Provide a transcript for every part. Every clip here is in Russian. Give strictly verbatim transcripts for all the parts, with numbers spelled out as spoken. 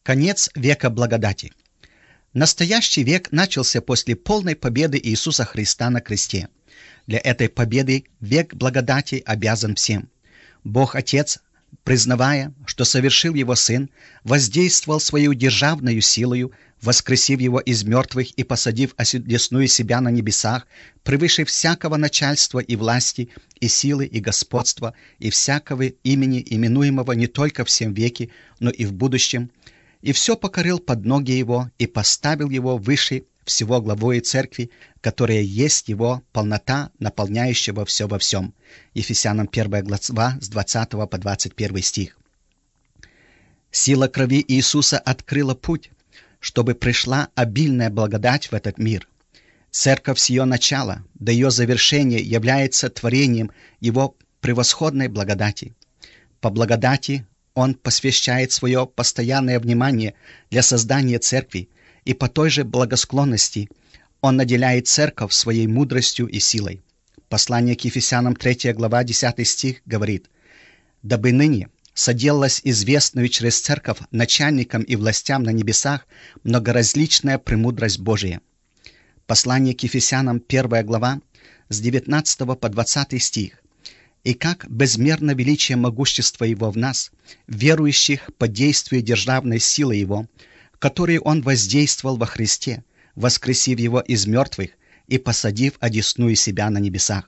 Конец века благодати. Настоящий век начался после полной победы Иисуса Христа на кресте. Для этой победы век благодати обязан всем. Бог Отец, признавая, что совершил Его Сын, воздействовал Своей державною силою, воскресив Его из мертвых и посадив одесную себя на небесах, превыше всякого начальства и власти, и силы, и господства, и всякого имени, именуемого не только в сем веке, но и в будущем, и все покорил под ноги Его и поставил Его выше всего главою Церкви, которая есть Его полнота, наполняющего все во всем. Ефесянам первая глава с двадцатого по двадцать первый стих. Сила крови Иисуса открыла путь, чтобы пришла обильная благодать в этот мир. Церковь с ее начала до ее завершения является творением Его превосходной благодати. По благодати Он посвящает свое постоянное внимание для создания Церкви, и по той же благосклонности Он наделяет Церковь своей мудростью и силой. Послание к Ефесянам третья глава десятый стих говорит: «Дабы ныне соделалась известную через Церковь начальникам и властям на небесах многоразличная премудрость Божия». Послание к Ефесянам первая глава с девятнадцатого по двадцатый стих. «И как безмерно величие могущества Его в нас, верующих по действию державной силы Его, которой Он воздействовал во Христе, воскресив Его из мертвых и посадив одесную себя на небесах».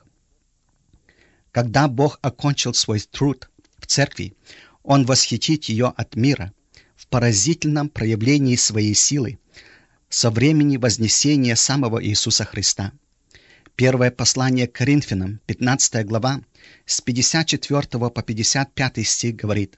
Когда Бог окончил свой труд в Церкви, Он восхитит ее от мира в поразительном проявлении своей силы со времени вознесения самого Иисуса Христа. Первое послание к Коринфянам, пятнадцатая глава, с пятьдесят четвёртого по пятьдесят пятый стих говорит: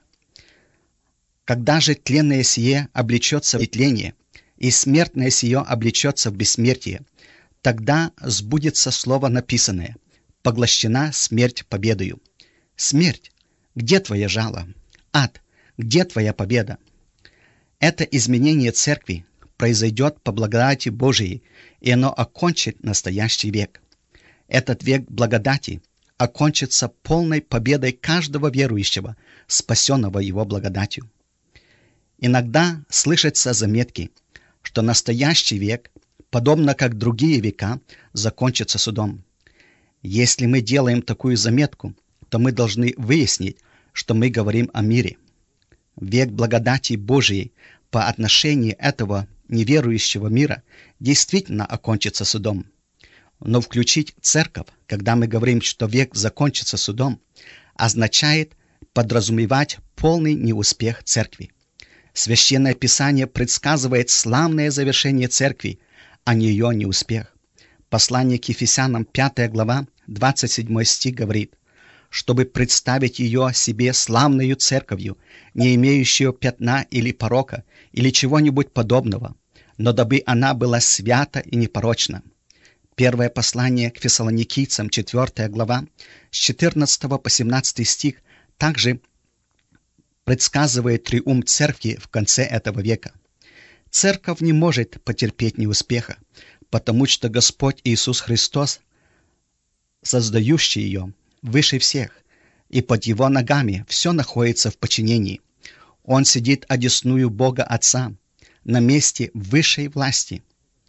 «Когда же тленное сие облечется в тление, и смертное сие облечется в бессмертие, тогда сбудется слово написанное: поглощена смерть победою. Смерть, где твоя жало? Ад, где твоя победа?» Это изменение Церкви произойдет по благодати Божией, и оно окончит настоящий век. Этот век благодати окончится полной победой каждого верующего, спасенного Его благодатью. Иногда слышатся заметки, что настоящий век, подобно как другие века, закончится судом. Если мы делаем такую заметку, то мы должны выяснить, что мы говорим о мире. Век благодати Божией по отношению этого неверующего мира действительно окончится судом. Но включить Церковь, когда мы говорим, что век закончится судом, означает подразумевать полный неуспех Церкви. Священное Писание предсказывает славное завершение Церкви, а не ее неуспех. Послание к Ефесянам пятая глава, двадцать седьмой стих говорит: «Чтобы представить ее себе славною Церковью, не имеющую пятна или порока, или чего-нибудь подобного, но дабы она была свята и непорочна». Первое послание к Фессалоникийцам, четвёртая глава, с четырнадцатого по семнадцатый стих, также предсказывает триумф Церкви в конце этого века. Церковь не может потерпеть неуспеха, потому что Господь Иисус Христос, создающий ее, выше всех, и под Его ногами все находится в подчинении. Он сидит одесную Бога Отца, на месте высшей власти.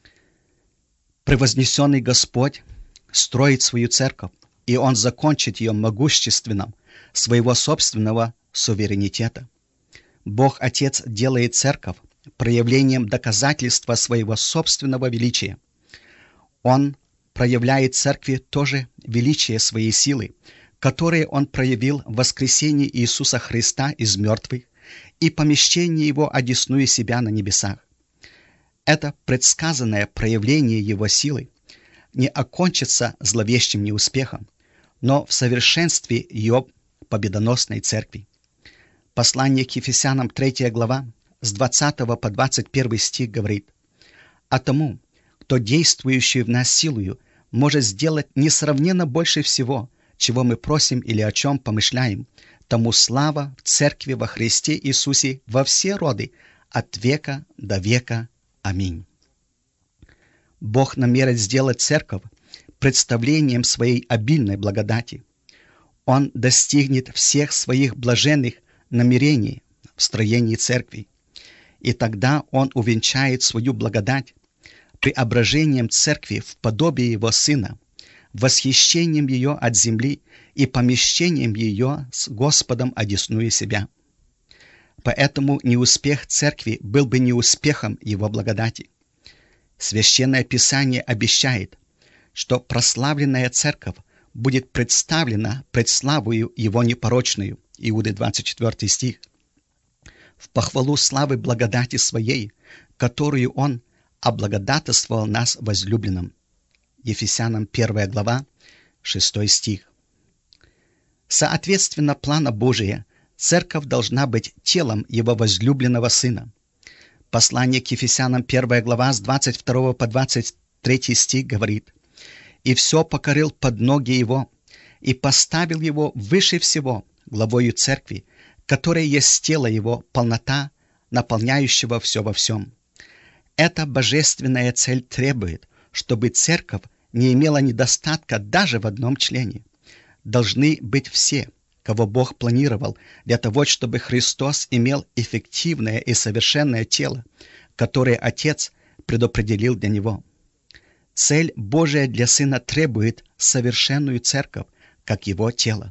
Превознесенный Господь строит свою церковь, и Он закончит ее могущественным своего собственного суверенитета. Бог Отец делает церковь проявлением доказательства своего собственного величия. Он проявляет церкви тоже величие своей силы, которое Он проявил в воскресении Иисуса Христа из мертвых и помещении Его одесную себя на небесах. Это предсказанное проявление Его силы не окончится зловещим неуспехом, но в совершенстве Ее победоносной Церкви. Послание к Ефесянам третья глава с двадцатого по двадцать первый стих говорит: «А тому, кто действующий в нас силою, может сделать несравненно больше всего, чего мы просим или о чем помышляем, тому слава в Церкви во Христе Иисусе во все роды, от века до века. Аминь». Бог намерен сделать Церковь представлением своей обильной благодати. Он достигнет всех своих блаженных намерений в строении Церкви. и тогда Он увенчает свою благодать преображением церкви в подобие Его Сына, восхищением ее от земли и помещением ее с Господом одесную себя. Поэтому неуспех церкви был бы неуспехом Его благодати. Священное Писание обещает, что прославленная церковь будет представлена пред славою Его непорочную, Иуды двадцать четвёртый стих, в похвалу славы благодати Своей, которую Он облагодатствовал нас возлюбленным. Ефесянам первая глава, шестой стих. Соответственно плана Божия, церковь должна быть телом Его возлюбленного Сына. Послание к Ефесянам первая глава с двадцать второго по двадцать третий стих говорит: «И все покорил под ноги Его, и поставил Его выше всего, главою церкви, которая есть тело Его, полнота, наполняющего все во всем». Эта божественная цель требует, чтобы церковь не имела недостатка даже в одном члене. Должны быть все, кого Бог планировал для того, чтобы Христос имел эффективное и совершенное тело, которое Отец предопределил для Него. Цель Божия для Сына требует совершенную церковь, как Его тело.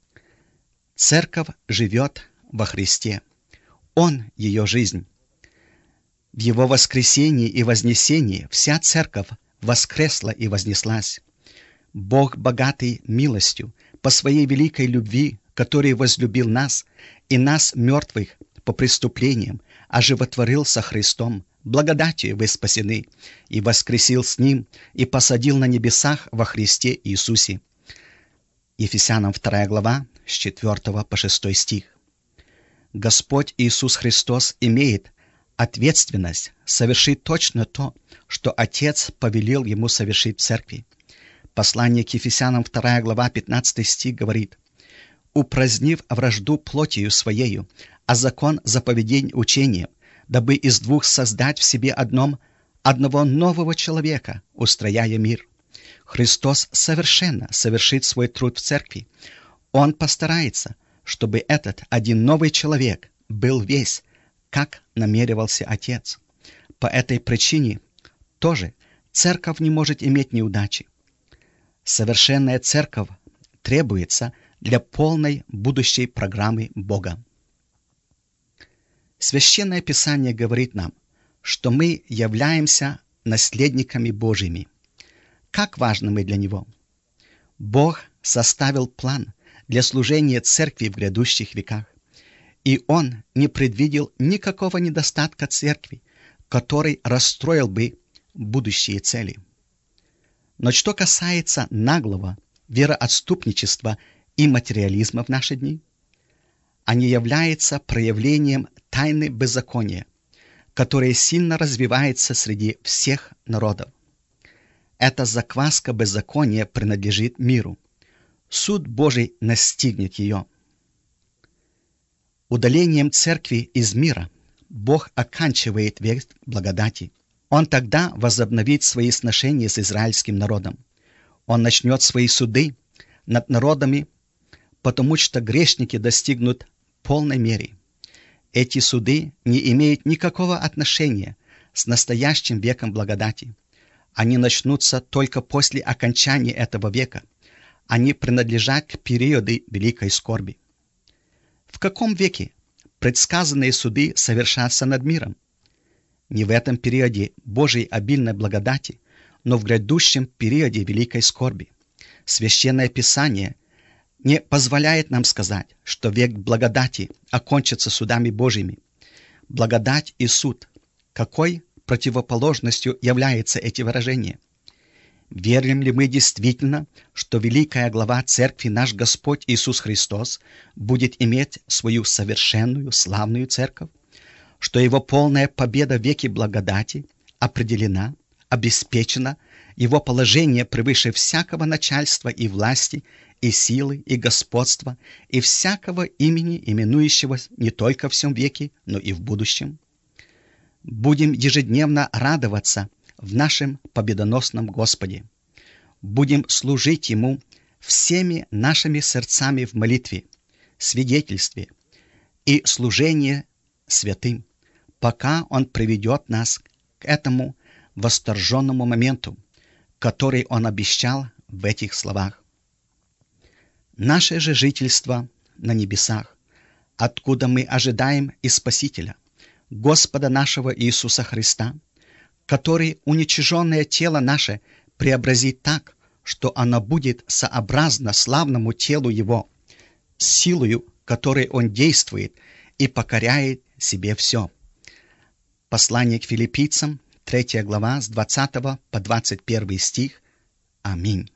Церковь живет во Христе. Он — ее жизнь. В Его воскресении и вознесении вся церковь воскресла и вознеслась. Бог, богатый милостью, по Своей великой любви, который возлюбил нас, и нас, мертвых, по преступлениям, оживотворил со Христом, благодатью вы спасены, и воскресил с Ним, и посадил на небесах во Христе Иисусе. Ефесянам вторая глава, с четвёртого по шестой стих. Господь Иисус Христос имеет ответственность совершить точно то, что Отец повелел Ему совершить в церкви. Послание к Ефесянам вторая глава, пятнадцатый стих говорит: «Упразднив вражду плотью Своею, а закон заповедей учением, дабы из двух создать в себе одном одного нового человека, устрояя мир». Христос совершенно совершит свой труд в церкви. Он постарается, чтобы этот один новый человек был весь, как намеревался Отец. По этой причине тоже церковь не может иметь неудачи. Совершенная церковь требуется для полной будущей программы Бога. Священное Писание говорит нам, что мы являемся наследниками Божьими. Как важны мы для Него! Бог составил план для служения церкви в грядущих веках, и Он не предвидел никакого недостатка церкви, который расстроил бы будущие цели. Но что касается наглого вероотступничества и материализма в наши дни, они являются проявлением тайны беззакония, которая сильно развивается среди всех народов. Эта закваска беззакония принадлежит миру. Суд Божий настигнет ее. Удалением церкви из мира Бог оканчивает век благодати. Он тогда возобновит свои сношения с израильским народом. Он начнет свои суды над народами, потому что грешники достигнут полной меры. Эти суды не имеют никакого отношения с настоящим веком благодати. Они начнутся только после окончания этого века. Они принадлежат к периоду великой скорби. В каком веке предсказанные суды совершатся над миром? Не в этом периоде Божьей обильной благодати, но в грядущем периоде великой скорби. Священное Писание не позволяет нам сказать, что век благодати окончится судами Божьими. Благодать и суд. Какой противоположностью являются эти выражения? Верим ли мы действительно, что великая глава Церкви наш Господь Иисус Христос будет иметь свою совершенную, славную церковь? Что Его полная победа в веке благодати определена, обеспечена, Его положение превыше всякого начальства и власти, и силы, и господства, и всякого имени, именующего не только в всем веке, но и в будущем? Будем ежедневно радоваться в нашем победоносном Господе. Будем служить Ему всеми нашими сердцами в молитве, свидетельстве и служении святым, пока Он приведет нас к этому восторженному моменту, который Он обещал в этих словах. Наше же жительство на небесах, откуда мы ожидаем и Спасителя, Господа нашего Иисуса Христа, который уничиженное тело наше преобразит так, что оно будет сообразно славному телу Его, силою, которой Он действует и покоряет себе все. Послание к филиппийцам, третья глава, с двадцатого по двадцать первый стих. Аминь.